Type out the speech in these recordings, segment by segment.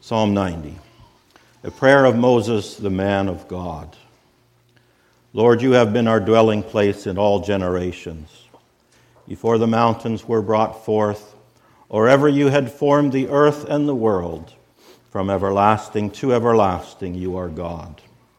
Psalm 90, a prayer of Moses, the man of God. Lord, you have been our dwelling place in all generations. Before the mountains were brought forth, or ever you had formed the earth and the world, from everlasting to everlasting you are God.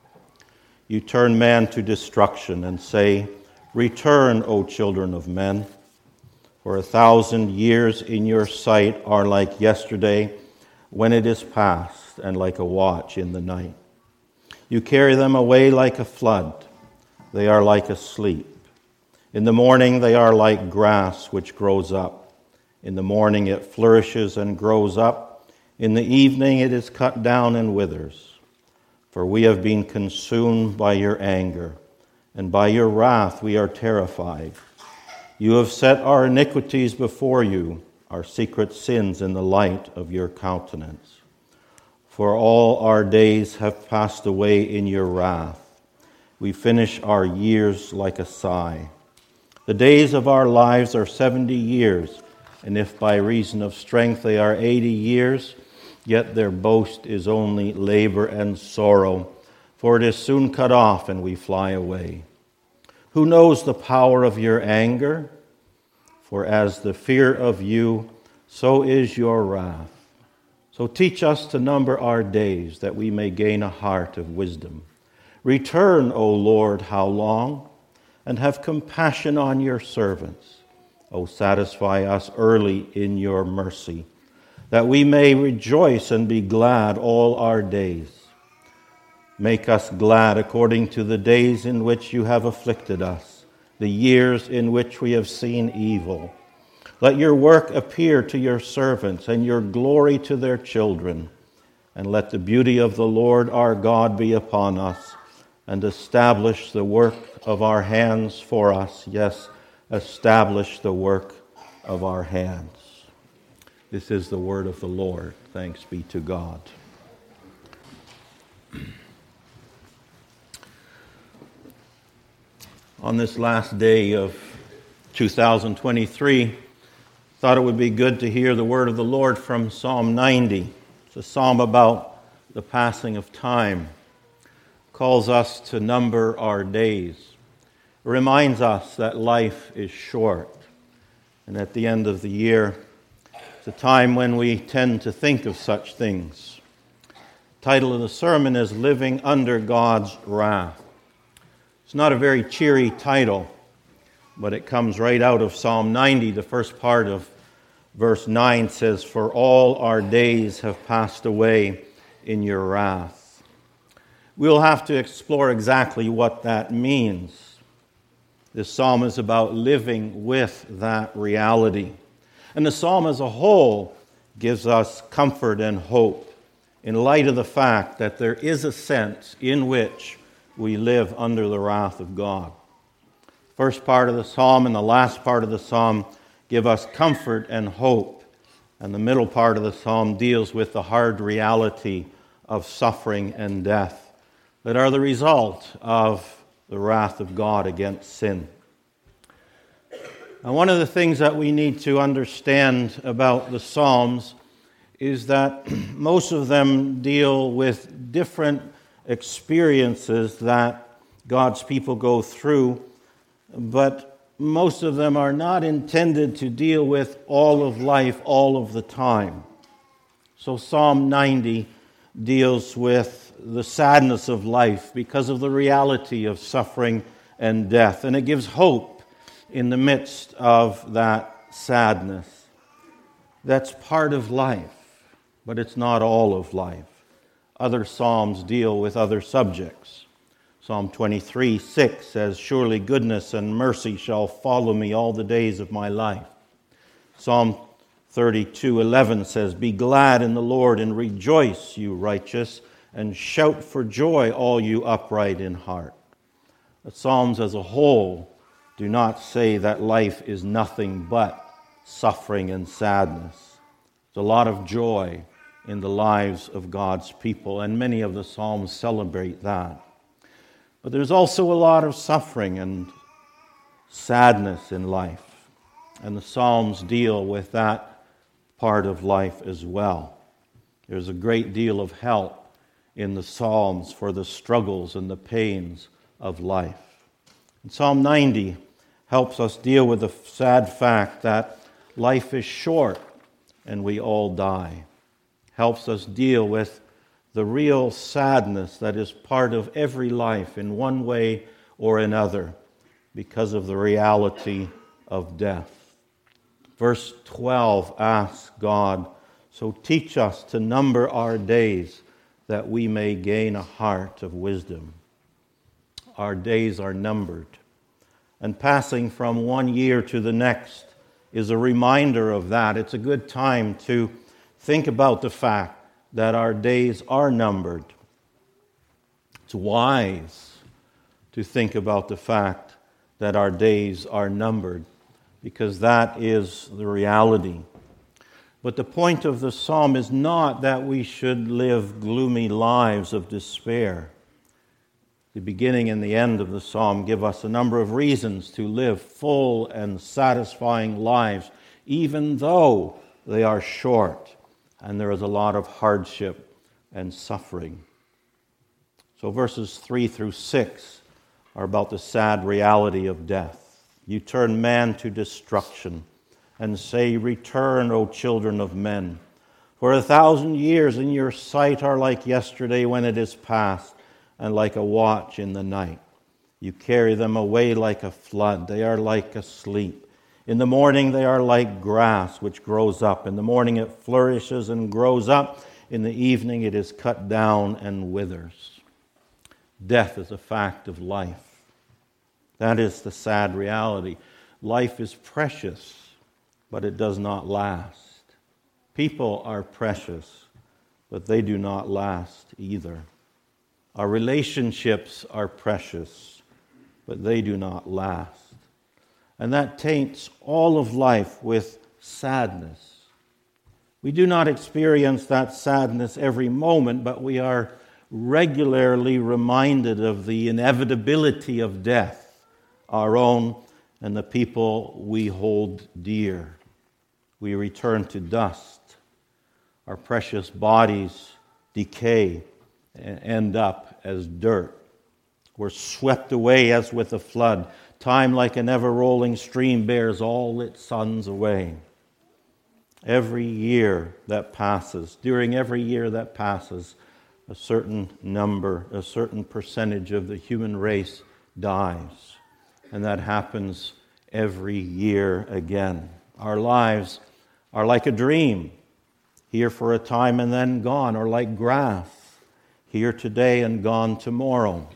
You turn man to destruction and say, "Return, O children of men. For 1,000 years in your sight are like yesterday, when it is past, and like a watch in the night. You carry them away like a flood. They are like asleep. In the morning they are like grass which grows up. In the morning it flourishes and grows up. In the evening it is cut down and withers. For we have been consumed by your anger, and by your wrath we are terrified. You have set our iniquities before you, our secret sins in the light of your countenance. For all our days have passed away in your wrath. We finish our years like a sigh. The days of our lives are 70 years, and if by reason of strength they are 80 years, yet their boast is only labor and sorrow, for it is soon cut off and we fly away. Who knows the power of your anger? For as the fear of you, so is your wrath. So teach us to number our days, that we may gain a heart of wisdom. Return, O Lord, how long? And have compassion on your servants. O satisfy us early in your mercy, that we may rejoice and be glad all our days. Make us glad according to the days in which you have afflicted us, the years in which we have seen evil. Let your work appear to your servants, and your glory to their children. And let the beauty of the Lord our God be upon us, and establish the work of our hands for us. Yes, establish the work of our hands. This is the word of the Lord. Thanks be to God. On this last day of 2023, thought it would be good to hear the word of the Lord from Psalm 90. It's a psalm about the passing of time. It calls us to number our days. It reminds us that life is short. And at the end of the year, it's a time when we tend to think of such things. The title of the sermon is Living Under God's Wrath. It's not a very cheery title, but it comes right out of Psalm 90. The first part of verse 9 says, "For all our days have passed away in your wrath." We'll have to explore exactly what that means. This psalm is about living with that reality. And the psalm as a whole gives us comfort and hope in light of the fact that there is a sense in which we live under the wrath of God. First part of the psalm and the last part of the psalm give us comfort and hope. And the middle part of the psalm deals with the hard reality of suffering and death that are the result of the wrath of God against sin. Now, one of the things that we need to understand about the Psalms is that most of them deal with different experiences that God's people go through, but most of them are not intended to deal with all of life all of the time. So Psalm 90 deals with the sadness of life because of the reality of suffering and death, and it gives hope in the midst of that sadness. That's part of life, but it's not all of life. Other psalms deal with other subjects. Psalm 23:6 says, "Surely goodness and mercy shall follow me all the days of my life." Psalm 32:11 says, "Be glad in the Lord and rejoice, you righteous, and shout for joy, all you upright in heart." The Psalms as a whole do not say that life is nothing but suffering and sadness. There's a lot of joy in the lives of God's people, and many of the Psalms celebrate that. But there's also a lot of suffering and sadness in life, and the Psalms deal with that part of life as well. There's a great deal of help in the Psalms for the struggles and the pains of life. And Psalm 90 helps us deal with the sad fact that life is short and we all die. Helps us deal with the real sadness that is part of every life in one way or another because of the reality of death. Verse 12 asks God, "So teach us to number our days that we may gain a heart of wisdom." Our days are numbered. And passing from one year to the next is a reminder of that. It's a good time to think about the fact that our days are numbered. It's wise to think about the fact that our days are numbered, because that is the reality. But the point of the psalm is not that we should live gloomy lives of despair. The beginning and the end of the psalm give us a number of reasons to live full and satisfying lives, even though they are short and there is a lot of hardship and suffering. So verses 3 through 6 are about the sad reality of death. You turn man to destruction and say, "Return, O children of men. For 1,000 years in your sight are like yesterday when it is past, and like a watch in the night. You carry them away like a flood. They are like asleep. In the morning they are like grass which grows up. In the morning it flourishes and grows up. In the evening it is cut down and withers." Death is a fact of life. That is the sad reality. Life is precious, but it does not last. People are precious, but they do not last either. Our relationships are precious, but they do not last. And that taints all of life with sadness. We do not experience that sadness every moment, but we are regularly reminded of the inevitability of death, our own and the people we hold dear. We return to dust. Our precious bodies decay and end up as dirt. We're swept away as with a flood. Time, like an ever-rolling stream, bears all its sons away. Every year that passes, during every year that passes, a certain number, a certain percentage of the human race dies. And that happens every year again. Our lives are like a dream, here for a time and then gone, or like grass, here today and gone tomorrow.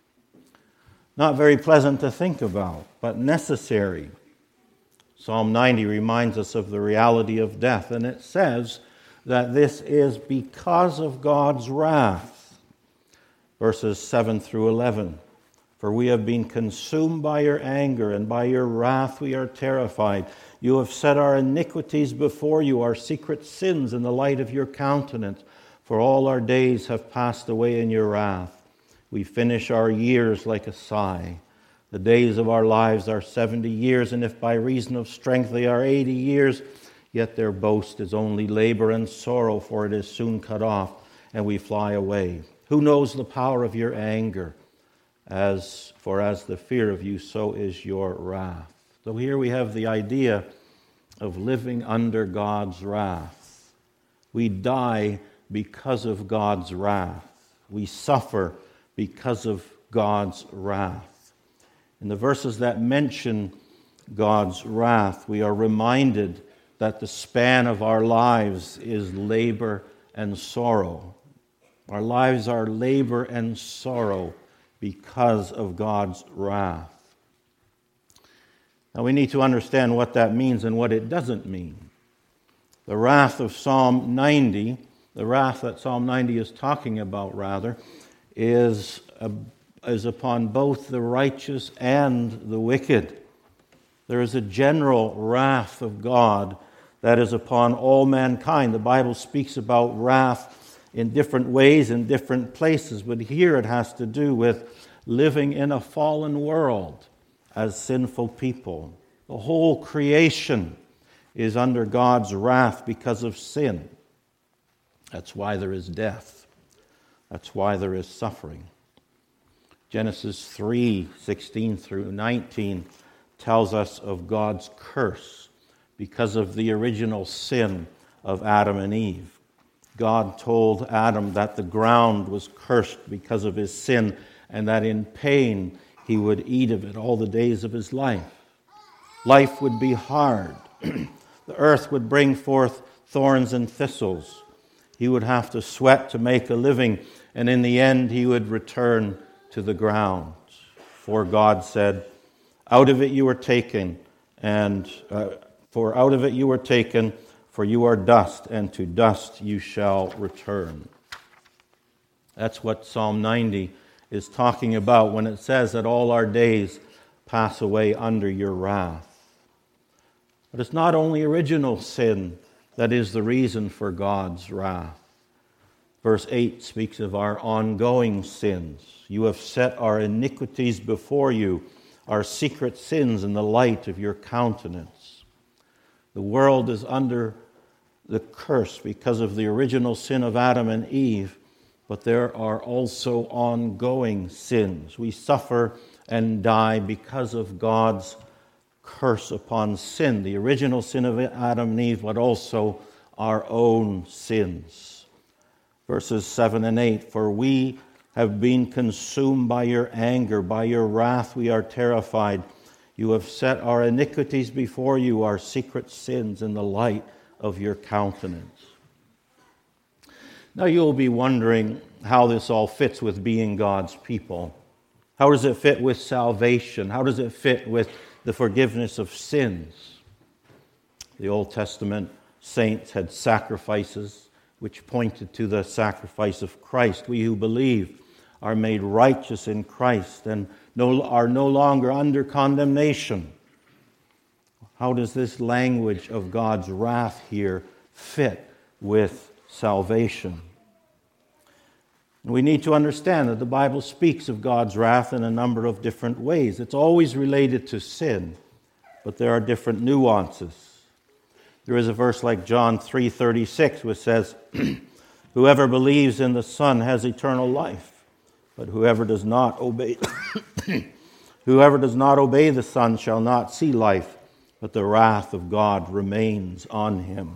Not very pleasant to think about, but necessary. Psalm 90 reminds us of the reality of death, and it says that this is because of God's wrath. Verses 7 through 11. "For we have been consumed by your anger, and by your wrath we are terrified. You have set our iniquities before you, our secret sins in the light of your countenance. For all our days have passed away in your wrath. We finish our years like a sigh. The days of our lives are 70 years, and if by reason of strength they are 80 years, yet their boast is only labor and sorrow, for it is soon cut off, and we fly away. Who knows the power of your anger? As the fear of you, so is your wrath." So here we have the idea of living under God's wrath. We die because of God's wrath. We suffer because of God's wrath. In the verses that mention God's wrath, we are reminded that the span of our lives is labor and sorrow. Our lives are labor and sorrow because of God's wrath. Now we need to understand what that means and what it doesn't mean. The wrath of Psalm 90, the wrath that Psalm 90 is talking about, rather, is upon both the righteous and the wicked. There is a general wrath of God that is upon all mankind. The Bible speaks about wrath in different ways, in different places, but here it has to do with living in a fallen world as sinful people. The whole creation is under God's wrath because of sin. That's why there is death. That's why there is suffering. Genesis 3:16 through 19 tells us of God's curse because of the original sin of Adam and Eve. God told Adam that the ground was cursed because of his sin and that in pain he would eat of it all the days of his life. Life would be hard. The earth would bring forth thorns and thistles. He would have to sweat to make a living, and in the end he would return to the ground. For God said, "Out of it you were taken, for you are dust, and to dust you shall return." That's what Psalm 90 is talking about when it says that all our days pass away under your wrath. But it's not only original sin that is the reason for God's wrath. Verse 8 speaks of our ongoing sins. You have set our iniquities before you, our secret sins in the light of your countenance. The world is under the curse because of the original sin of Adam and Eve, but there are also ongoing sins. We suffer and die because of God's curse upon sin, the original sin of Adam and Eve, but also our own sins. Verses 7 and 8, "For we have been consumed by your anger, by your wrath we are terrified. You have set our iniquities before you, our secret sins in the light of your countenance." Now you'll be wondering how this all fits with being God's people. How does it fit with salvation? How does it fit with the forgiveness of sins? The Old Testament saints had sacrifices which pointed to the sacrifice of Christ. We who believe are made righteous in Christ and are no longer under condemnation. How does this language of God's wrath here fit with salvation? We need to understand that the Bible speaks of God's wrath in a number of different ways. It's always related to sin, but there are different nuances. There is a verse like John 3:36 which says, "Whoever believes in the Son has eternal life, but whoever does not obey the Son shall not see life, but the wrath of God remains on him."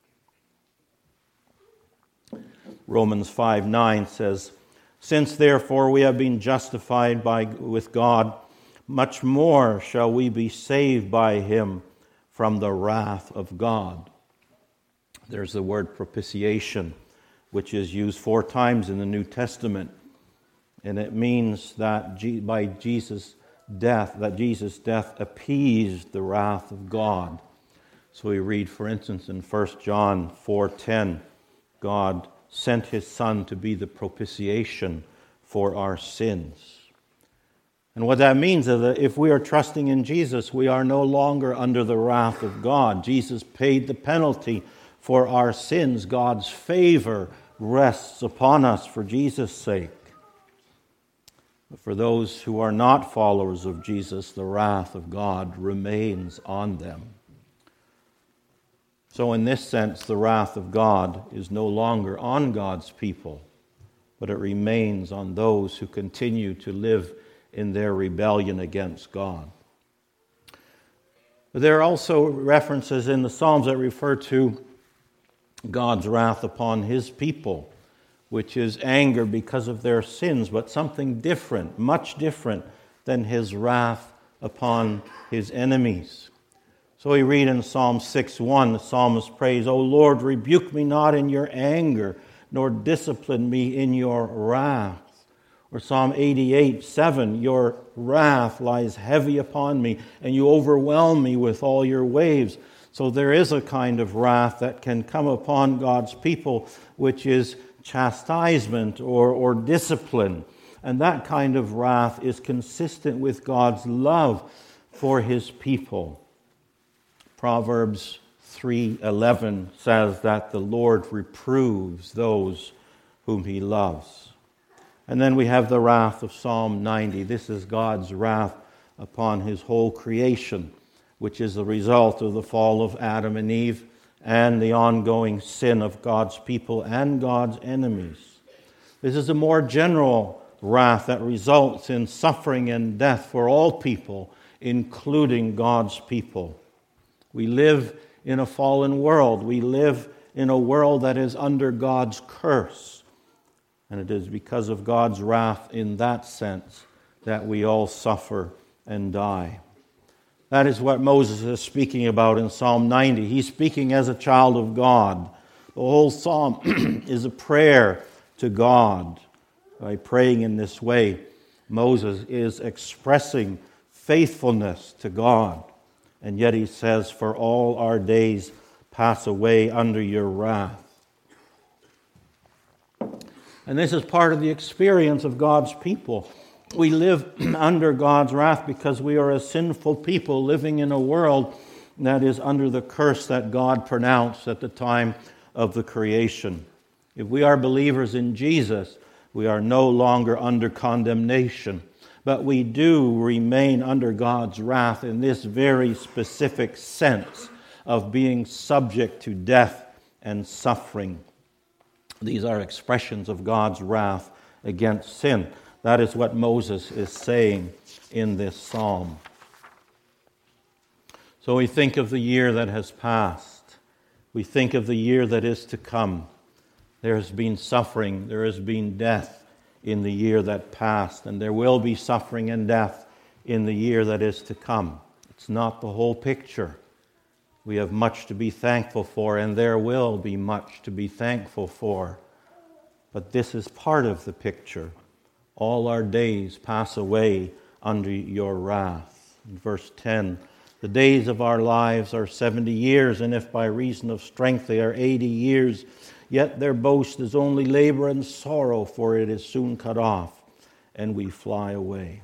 Romans 5:9 says, "Since therefore we have been justified with God, much more shall we be saved by him from the wrath of God." There's the word propitiation, which is used 4 times in the New Testament. And it means that by Jesus' death appeased the wrath of God. So we read, for instance, in 1 John 4:10, God sent his Son to be the propitiation for our sins. And what that means is that if we are trusting in Jesus, we are no longer under the wrath of God. Jesus paid the penalty for our sins. God's favor rests upon us for Jesus' sake. But for those who are not followers of Jesus, the wrath of God remains on them. So in this sense, the wrath of God is no longer on God's people, but it remains on those who continue to live in their rebellion against God. But there are also references in the Psalms that refer to God's wrath upon his people, which is anger because of their sins, but something different, much different than his wrath upon his enemies. So we read in Psalm 6:1, the psalmist prays, "O Lord, rebuke me not in your anger, nor discipline me in your wrath." Or Psalm 88:7, "Your wrath lies heavy upon me, and you overwhelm me with all your waves." So there is a kind of wrath that can come upon God's people, which is chastisement or discipline. And that kind of wrath is consistent with God's love for his people. Proverbs 3:11 says that the Lord reproves those whom he loves. And then we have the wrath of Psalm 90. This is God's wrath upon his whole creation, which is the result of the fall of Adam and Eve and the ongoing sin of God's people and God's enemies. This is a more general wrath that results in suffering and death for all people, including God's people. We live in a fallen world. We live in a world that is under God's curse. And it is because of God's wrath in that sense that we all suffer and die. That is what Moses is speaking about in Psalm 90. He's speaking as a child of God. The whole psalm is a prayer to God. By praying in this way, Moses is expressing faithfulness to God. And yet he says, "For all our days pass away under your wrath." And this is part of the experience of God's people. We live under God's wrath because we are a sinful people living in a world that is under the curse that God pronounced at the time of the creation. If we are believers in Jesus, we are no longer under condemnation, but we do remain under God's wrath in this very specific sense of being subject to death and suffering. These are expressions of God's wrath against sin. That is what Moses is saying in this psalm. So we think of the year that has passed. We think of the year that is to come. There has been suffering, there has been death in the year that passed, and there will be suffering and death in the year that is to come. It's not the whole picture. We have much to be thankful for, and there will be much to be thankful for. But this is part of the picture. All our days pass away under your wrath. In verse 10, the days of our lives are 70 years, and if by reason of strength they are 80 years, yet their boast is only labor and sorrow, for it is soon cut off, and we fly away.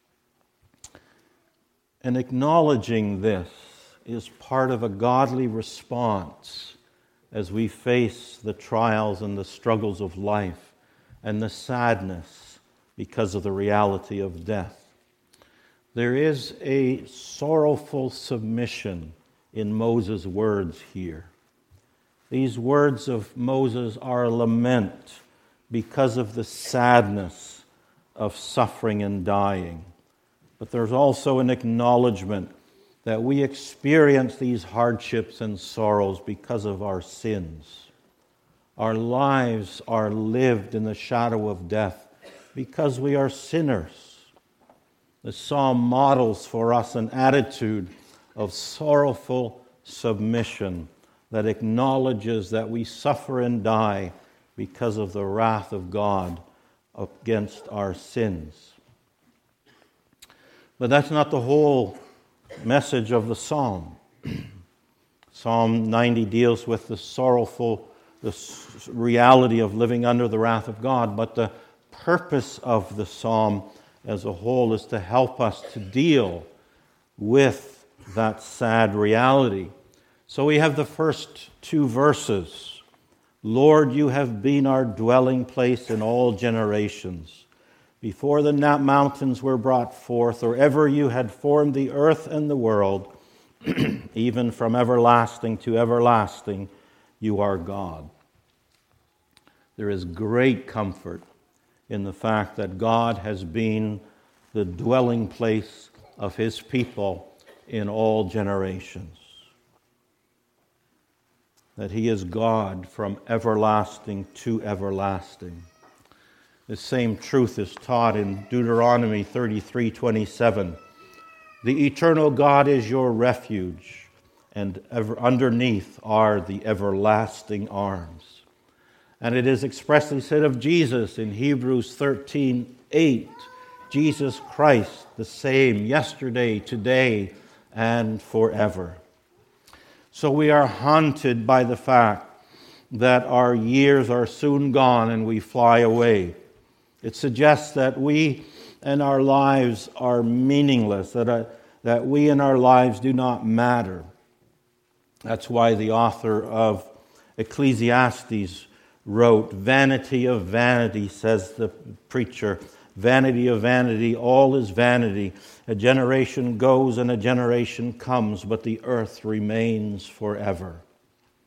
And acknowledging this is part of a godly response as we face the trials and the struggles of life and the sadness because of the reality of death. There is a sorrowful submission in Moses' words here. These words of Moses are a lament because of the sadness of suffering and dying. But there's also an acknowledgement that we experience these hardships and sorrows because of our sins. Our lives are lived in the shadow of death because we are sinners. The psalm models for us an attitude of sorrowful submission that acknowledges that we suffer and die because of the wrath of God against our sins. But that's not the whole message of the psalm. Psalm 90 deals with the reality of living under the wrath of God, but the purpose of the psalm as a whole is to help us to deal with that sad reality. So we have the first two verses. Lord, you have been our dwelling place in all generations. Before the mountains were brought forth, or ever you had formed the earth and the world, even from everlasting to everlasting, you are God. There is great comfort in the fact that God has been the dwelling place of His people in all generations. That He is God from everlasting to everlasting. The same truth is taught in Deuteronomy 33:27. The eternal God is your refuge, and underneath are the everlasting arms. And it is expressly said of Jesus in Hebrews 13:8, Jesus Christ, the same yesterday, today, and forever. So we are haunted by the fact that our years are soon gone and we fly away. It suggests that we and our lives are meaningless, that we and our lives do not matter. That's why the author of Ecclesiastes wrote, "Vanity of vanity," says the preacher, "vanity of vanity, all is vanity. A generation goes and a generation comes, but the earth remains forever."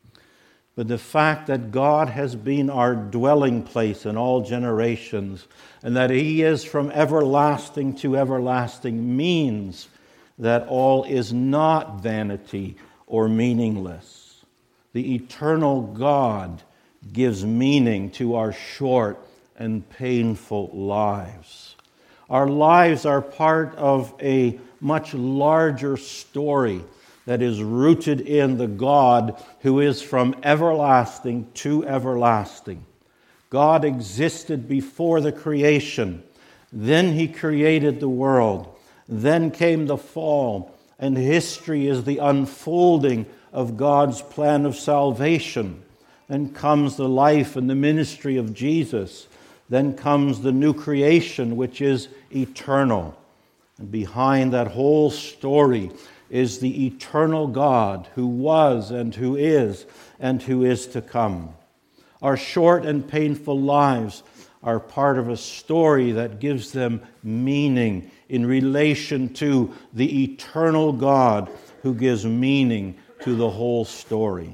But the fact that God has been our dwelling place in all generations and that He is from everlasting to everlasting means that all is not vanity or meaningless. The eternal God gives meaning to our short and painful lives. Our lives are part of a much larger story that is rooted in the God who is from everlasting to everlasting. God existed before the creation. Then He created the world. Then came the fall, and history is the unfolding of God's plan of salvation. Then comes the life and the ministry of Jesus. Then comes the new creation, which is eternal. And behind that whole story is the eternal God who was and who is to come. Our short and painful lives are part of a story that gives them meaning in relation to the eternal God who gives meaning to the whole story.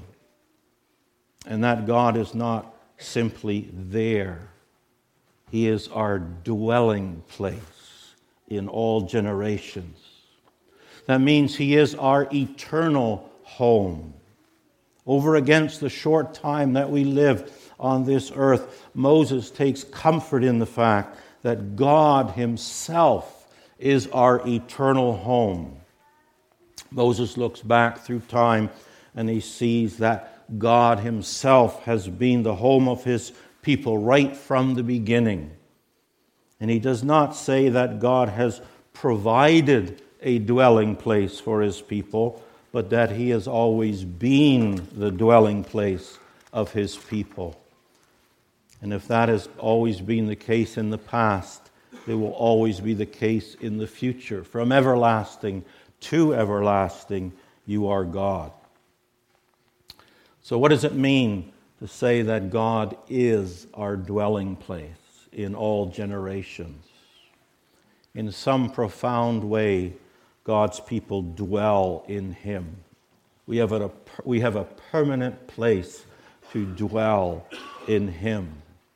And that God is not simply there. He is our dwelling place in all generations. That means He is our eternal home. Over against the short time that we live on this earth, Moses takes comfort in the fact that God Himself is our eternal home. Moses looks back through time and he sees that God Himself has been the home of His people right from the beginning. And he does not say that God has provided a dwelling place for His people, but that He has always been the dwelling place of His people. And if that has always been the case in the past, it will always be the case in the future. From everlasting to everlasting, you are God. So what does it mean to say that God is our dwelling place in all generations? In some profound way, God's people dwell in Him. We have a permanent place to dwell in Him.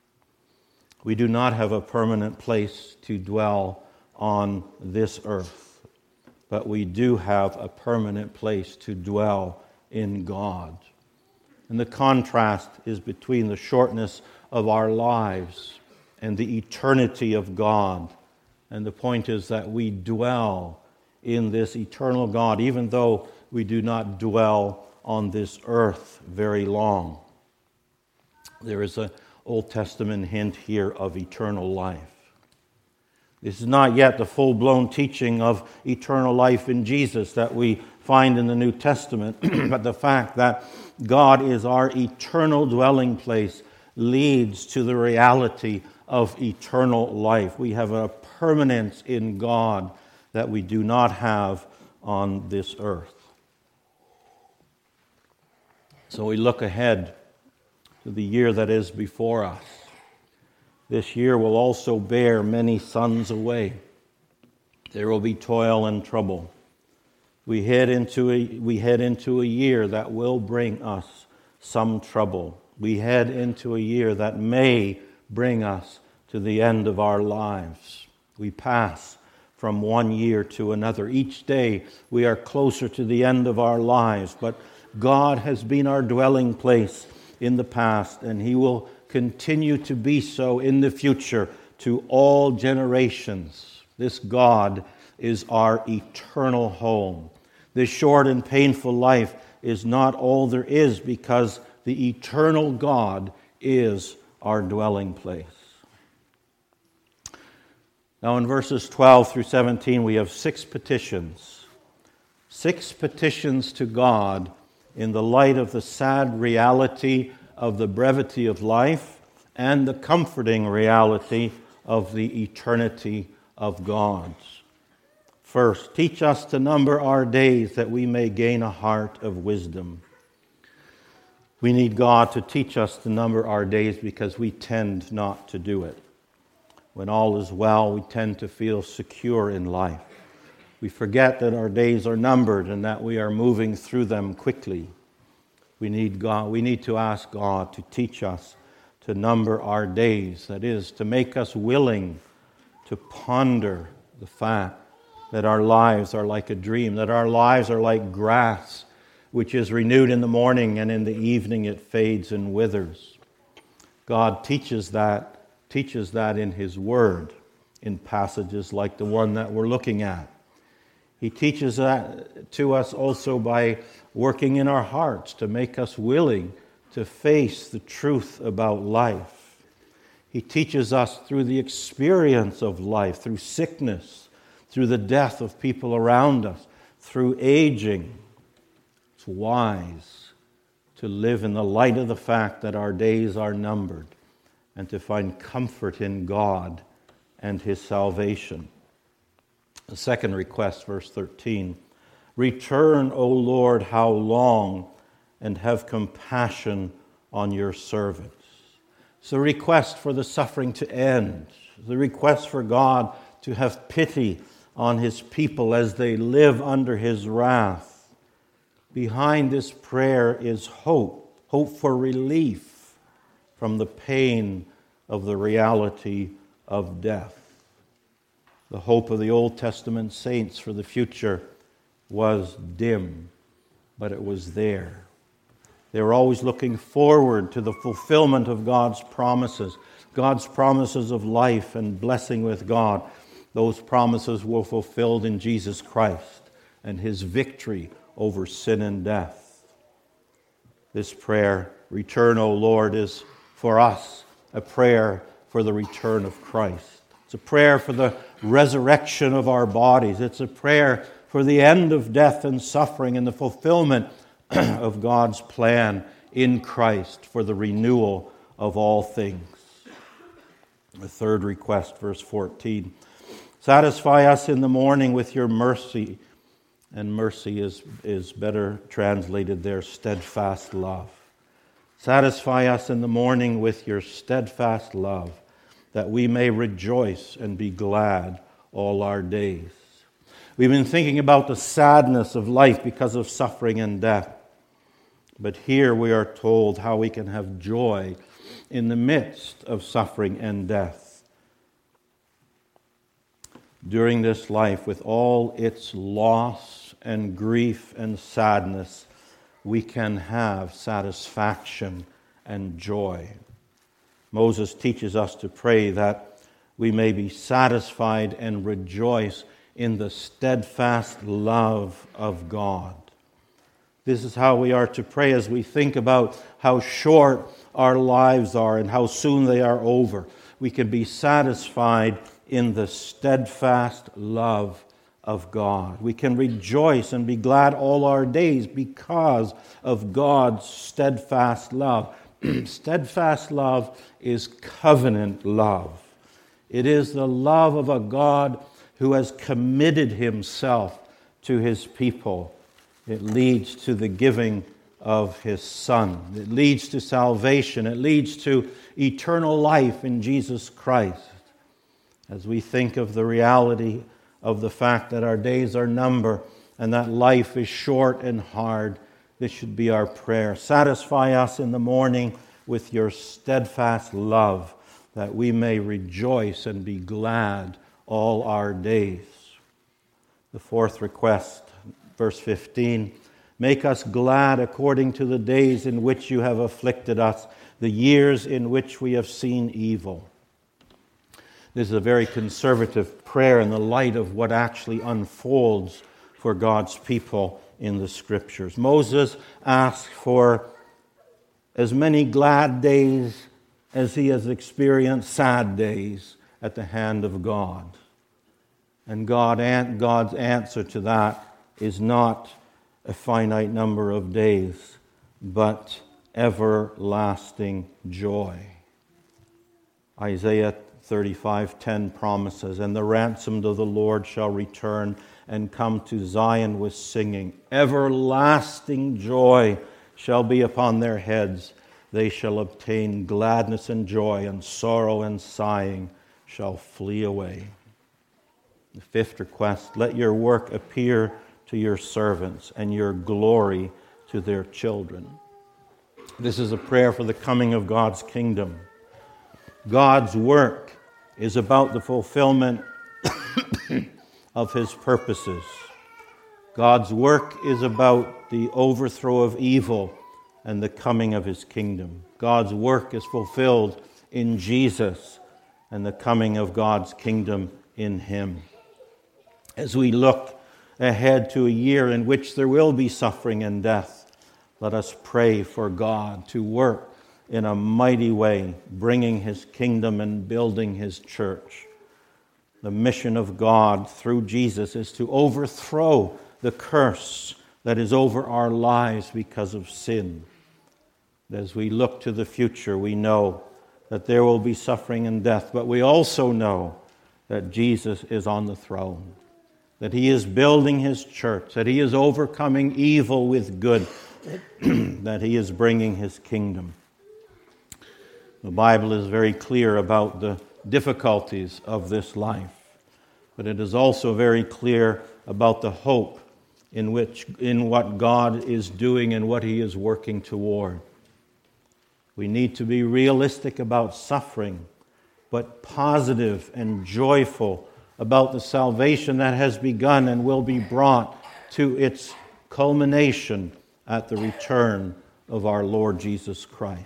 We do not have a permanent place to dwell on this earth, but we do have a permanent place to dwell in God. And the contrast is between the shortness of our lives and the eternity of God. And the point is that we dwell in this eternal God, even though we do not dwell on this earth very long. There is an Old Testament hint here of eternal life. This is not yet the full-blown teaching of eternal life in Jesus that we find in the New Testament, but the fact that God is our eternal dwelling place leads to the reality of eternal life. We have a permanence in God that we do not have on this earth. So we look ahead to the year that is before us. This year will also bear many sons away. There will be toil and trouble. We head into a year that will bring us some trouble. We head into a year that may bring us to the end of our lives. We pass from one year to another. Each day we are closer to the end of our lives, but God has been our dwelling place in the past, and He will continue to be so in the future to all generations. This God is our eternal home. This short and painful life is not all there is, because the eternal God is our dwelling place. Now in verses 12 through 17 we have 6 petitions. 6 petitions to God in the light of the sad reality of the brevity of life and the comforting reality of the eternity of God. First, teach us to number our days that we may gain a heart of wisdom. We need God to teach us to number our days because we tend not to do it. When all is well, we tend to feel secure in life. We forget that our days are numbered and that we are moving through them quickly. We need God. We need to ask God to teach us to number our days. That is, to make us willing to ponder the fact that our lives are like a dream, that our lives are like grass, which is renewed in the morning, and in the evening it fades and withers. God teaches that in His Word, in passages like the one that we're looking at. He teaches that to us also by working in our hearts to make us willing to face the truth about life. He teaches us through the experience of life, through sickness, through the death of people around us, through aging. It's wise to live in the light of the fact that our days are numbered and to find comfort in God and His salvation. The second request, verse 13, return, O Lord, how long, and have compassion on your servants. It's a request for the suffering to end, the request for God to have pity on His people as they live under His wrath. Behind this prayer is hope for relief from the pain of the reality of death. The hope of the Old Testament saints for the future was dim, but it was there. They were always looking forward to the fulfillment of God's promises of life and blessing with God. Those promises were fulfilled in Jesus Christ and His victory over sin and death. This prayer, return, O Lord, is for us a prayer for the return of Christ. It's a prayer for the resurrection of our bodies. It's a prayer for the end of death and suffering and the fulfillment of God's plan in Christ for the renewal of all things. The third request, verse 14. Satisfy us in the morning with your mercy. And mercy is better translated there, steadfast love. Satisfy us in the morning with your steadfast love, that we may rejoice and be glad all our days. We've been thinking about the sadness of life because of suffering and death. But here we are told how we can have joy in the midst of suffering and death. During this life, with all its loss and grief and sadness, we can have satisfaction and joy. Moses teaches us to pray that we may be satisfied and rejoice in the steadfast love of God. This is how we are to pray as we think about how short our lives are and how soon they are over. We can be satisfied in the steadfast love of God. We can rejoice and be glad all our days because of God's steadfast love. Steadfast love is covenant love. It is the love of a God who has committed Himself to His people. It leads to the giving of His Son. It leads to salvation. It leads to eternal life in Jesus Christ. As we think of the reality of the fact that our days are numbered and that life is short and hard, this should be our prayer. Satisfy us in the morning with your steadfast love, that we may rejoice and be glad all our days. The fourth request, verse 15, make us glad according to the days in which you have afflicted us, the years in which we have seen evil. This is a very conservative prayer in the light of what actually unfolds for God's people in the Scriptures. Moses asked for as many glad days as he has experienced sad days at the hand of God. And God's answer to that is not a finite number of days, but everlasting joy. Isaiah 35:10 promises, and the ransomed of the Lord shall return and come to Zion with singing. Everlasting joy shall be upon their heads. They shall obtain gladness and joy, and sorrow and sighing shall flee away. The fifth request, let your work appear to your servants and your glory to their children. This is a prayer for the coming of God's kingdom. God's work is about the fulfillment of His purposes. God's work is about the overthrow of evil and the coming of His kingdom. God's work is fulfilled in Jesus and the coming of God's kingdom in Him. As we look ahead to a year in which there will be suffering and death, let us pray for God to work in a mighty way, bringing His kingdom and building His church. The mission of God through Jesus is to overthrow the curse that is over our lives because of sin. As we look to the future, we know that there will be suffering and death, but we also know that Jesus is on the throne, that He is building His church, that He is overcoming evil with good, that He is bringing His kingdom. The Bible is very clear about the difficulties of this life, but it is also very clear about the hope in what God is doing and what He is working toward. We need to be realistic about suffering, but positive and joyful about the salvation that has begun and will be brought to its culmination at the return of our Lord Jesus Christ.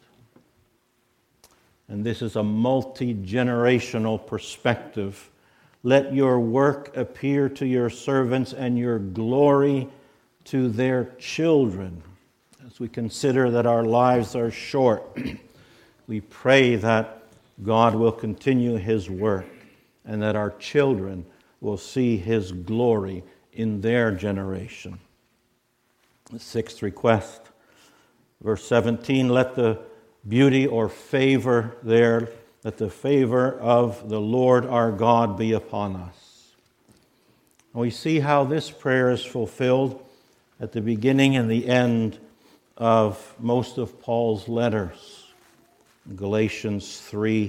And this is a multi-generational perspective. Let your work appear to your servants and your glory to their children. As we consider that our lives are short, we pray that God will continue His work and that our children will see His glory in their generation. The sixth request, verse 17, let the beauty or favor there, let the favor of the Lord our God be upon us. And we see how this prayer is fulfilled at the beginning and the end of most of Paul's letters. Galatians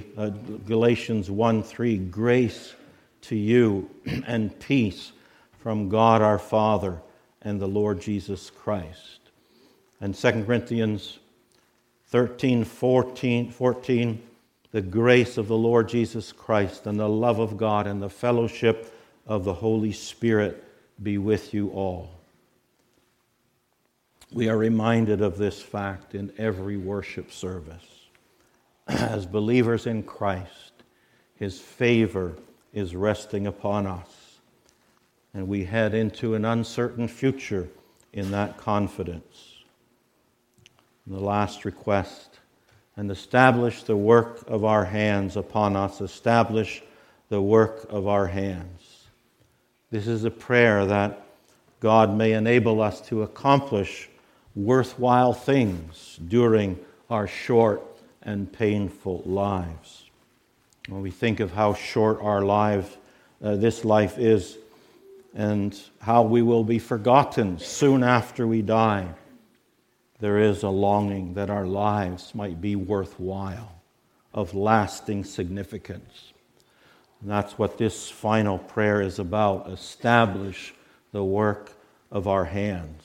1:3, grace to you and peace from God our Father and the Lord Jesus Christ. And 2 Corinthians 13:14, the grace of the Lord Jesus Christ and the love of God and the fellowship of the Holy Spirit be with you all. We are reminded of this fact in every worship service. As believers in Christ, His favor is resting upon us, and we head into an uncertain future in that confidence. And the last request, and establish the work of our hands upon us. Establish the work of our hands. This is a prayer that God may enable us to accomplish worthwhile things during our short and painful lives. When we think of how short our this life is, and how we will be forgotten soon after we die, there is a longing that our lives might be worthwhile, of lasting significance. And that's what this final prayer is about. Establish the work of our hands.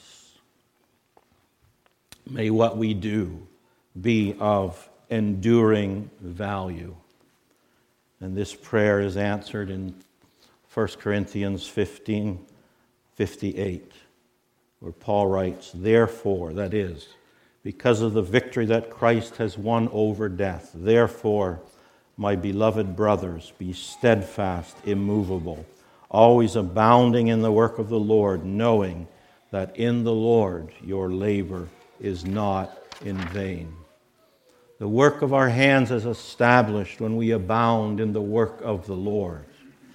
May what we do be of enduring value. And this prayer is answered in 1 Corinthians 15:58, where Paul writes, therefore, that is, because of the victory that Christ has won over death, therefore, my beloved brothers, be steadfast, immovable, always abounding in the work of the Lord, knowing that in the Lord your labor is not in vain. The work of our hands is established when we abound in the work of the Lord.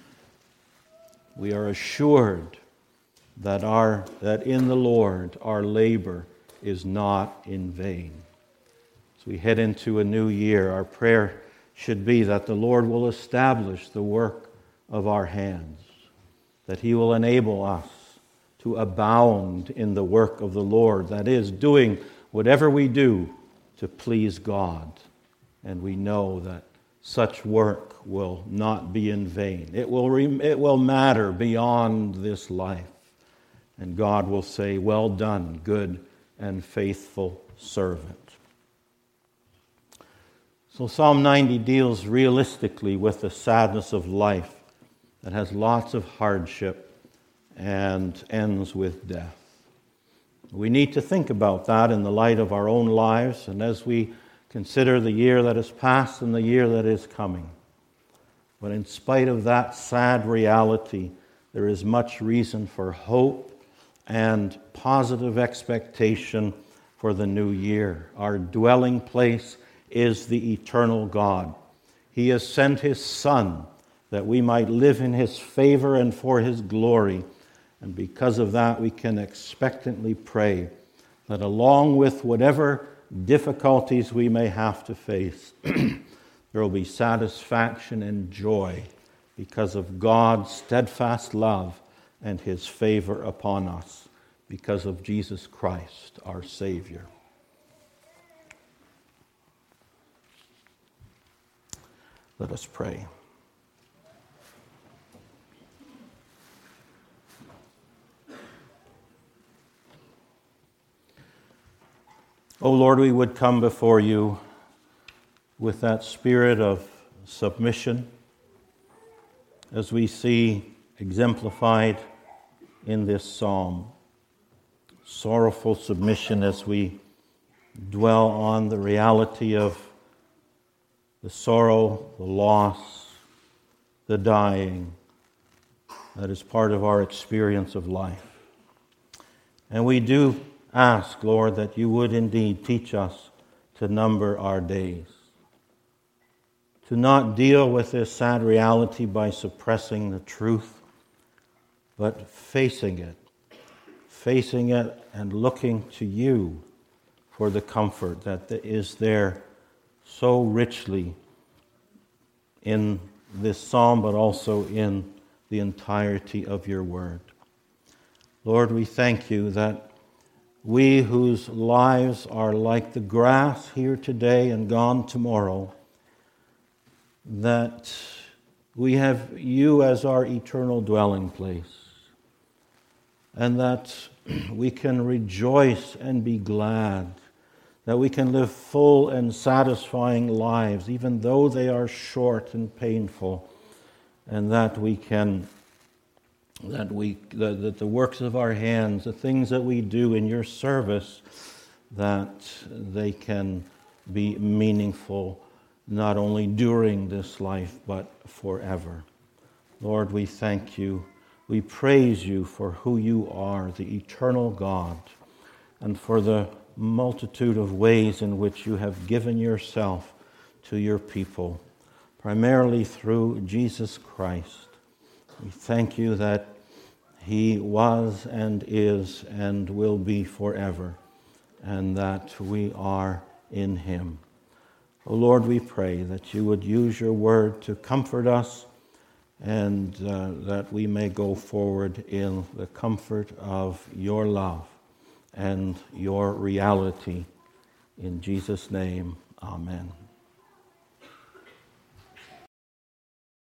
We are assured that in the Lord our labor is not in vain. As we head into a new year, our prayer should be that the Lord will establish the work of our hands, that He will enable us to abound in the work of the Lord, that is, doing whatever we do to please God. And we know that such work will not be in vain. It will matter beyond this life. And God will say, well done, good and faithful servant. So Psalm 90 deals realistically with the sadness of life that has lots of hardship and ends with death. We need to think about that in the light of our own lives and as we consider the year that has passed and the year that is coming. But in spite of that sad reality, there is much reason for hope and positive expectation for the new year. Our dwelling place is the eternal God. He has sent His Son that we might live in His favor and for His glory. And because of that, we can expectantly pray that along with whatever difficulties we may have to face, there will be satisfaction and joy because of God's steadfast love and His favor upon us, because of Jesus Christ, our Savior. Let us pray. O Lord, we would come before You with that spirit of submission as we see exemplified in this psalm. Sorrowful submission as we dwell on the reality of the sorrow, the loss, the dying that is part of our experience of life. And we do ask, Lord, that You would indeed teach us to number our days, to not deal with this sad reality by suppressing the truth, but facing it and looking to You for the comfort that is there so richly in this psalm, but also in the entirety of Your word. Lord, we thank You that we whose lives are like the grass here today and gone tomorrow, that we have You as our eternal dwelling place, and that we can rejoice and be glad, that we can live full and satisfying lives, even though they are short and painful, and that the works of our hands, the things that we do in Your service, that they can be meaningful not only during this life, but forever. Lord, we thank You. We praise You for who You are, the eternal God, and for the multitude of ways in which You have given Yourself to Your people, primarily through Jesus Christ. We thank You that He was and is and will be forever, and that we are in Him. O Lord, we pray that You would use Your word to comfort us, and that we may go forward in the comfort of Your love and Your reality. In Jesus' name, amen.